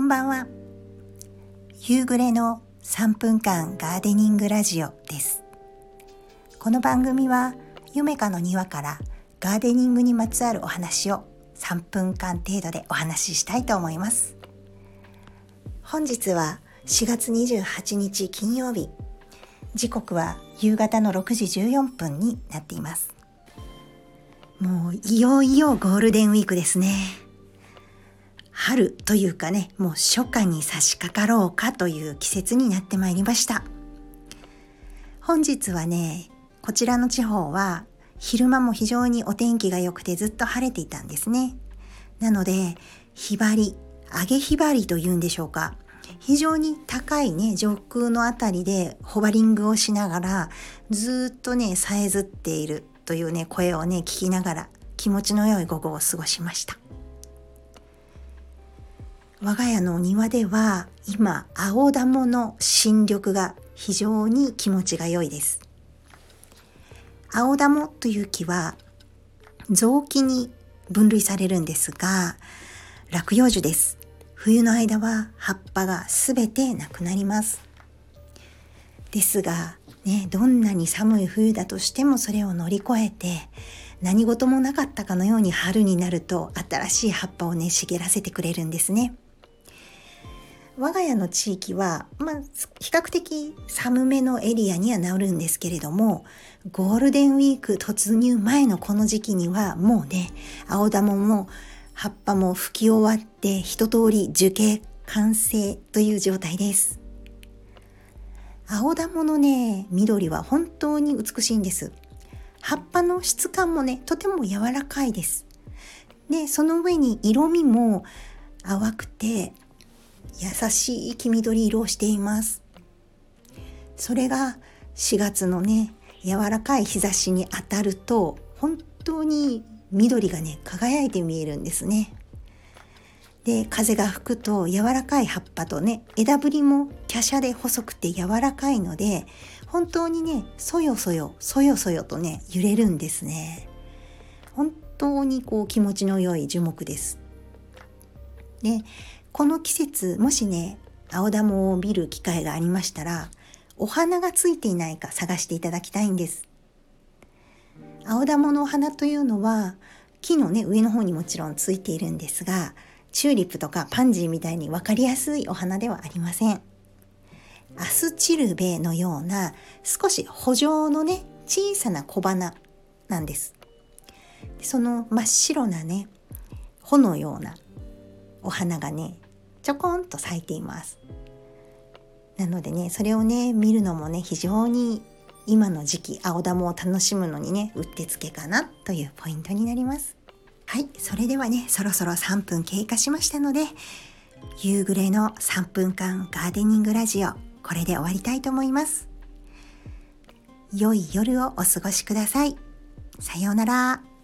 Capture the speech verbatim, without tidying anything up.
んばんは。夕暮れのさんぷんかんガーデニングラジオです。この番組はゆめかの庭からガーデニングにまつわるお話をさんぷんかん程度でお話ししたいと思います。本日はしがつにじゅうはちにち金曜日、時刻は夕方のろくじじゅうよんぷんになっています。もういよいよゴールデンウィークですね。春というかね、もう初夏に差し掛かろうかという季節になってまいりました。本日はね、こちらの地方は昼間も非常にお天気が良くてずっと晴れていたんですね。なので、ひばり、上げひばりというんでしょうか。非常に高いね、上空のあたりでホバリングをしながらずっとね、さえずっているというね、声をね、聞きながら気持ちの良い午後を過ごしました。我が家の庭では今青ダモの新緑が非常に気持ちが良いです。青ダモという木は雑木に分類されるんですが、落葉樹です。冬の間は葉っぱがすべてなくなります。ですがね、どんなに寒い冬だとしてもそれを乗り越えて何事もなかったかのように春になると新しい葉っぱをね、茂らせてくれるんですね。我が家の地域は、まあ、比較的寒めのエリアにはなるんですけれども、ゴールデンウィーク突入前のこの時期にはもうね、青ダモも葉っぱも吹き終わって一通り樹形完成という状態です。青ダモのね、緑は本当に美しいんです。葉っぱの質感もね、とても柔らかいです。で、その上に色味も淡くて優しい黄緑色をしています。それがしがつのね、柔らかい日差しに当たると本当に緑がね、輝いて見えるんですね。で、風が吹くと柔らかい葉っぱとね、枝ぶりも華奢で細くて柔らかいので、本当にね、そよそよそよそよとね、揺れるんですね。本当にこう気持ちの良い樹木です。で、この季節、もしね、青ダモを見る機会がありましたら、お花がついていないか探していただきたいんです。青ダモのお花というのは、木のね、上の方にもちろんついているんですが、チューリップとかパンジーみたいに分かりやすいお花ではありません。アスチルベのような、少し穂状のね、小さな小花なんです。その真っ白なね、穂のようなお花がね、ちょこんと咲いています。なのでね、それをね、見るのもね、非常に今の時期、青ダモを楽しむのにね、うってつけかなというポイントになります。はい、それではね、そろそろさんぷん経過しましたので、夕暮れのさんぷんかんガーデニングラジオ、これで終わりたいと思います。良い夜をお過ごしください。さようなら。